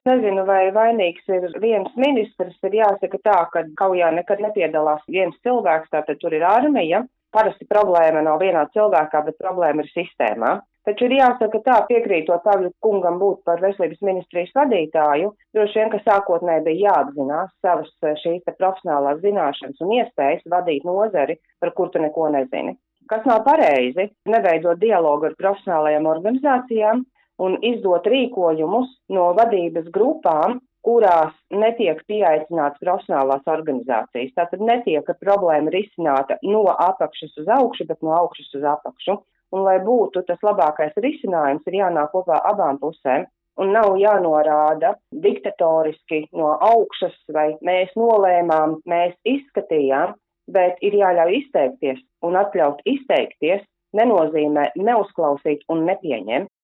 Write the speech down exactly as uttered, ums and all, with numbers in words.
Nezinu, vai vainīgs ir viens ministrs, ir jāsaka tā, ka kaujā nekad nepiedalās viens cilvēks, tātad tur ir armija. Parasti problēma nav vienā cilvēkā, bet problēma ir sistēmā. Taču ir jāsaka tā, piekrītot Pavļa kungam būt par veselības ministrijas vadītāju, droši vien, ka sākotnēji bija jāapzinās savas šīs te profesionālās zināšanas un iespējas vadīt nozari, par kur tu neko nezini. Kas nav pareizi, neveidot dialogu ar profesionālajām organizācijām un izdot rīkojumus no vadības grupām, kurās netiek pieaicināts profesionālās organizācijas. Tātad netiek problēma risināta no apakšas uz augšu, bet no augšas uz apakšu. Un, lai būtu tas labākais risinājums, ir jānāk kopā abām pusēm un nav jānorāda diktatoriski no augšas vai mēs nolēmām, mēs izskatījām, bet ir jāļauj izteikties un atļaut izteikties nenozīmē neuzklausīt un nepieņemt.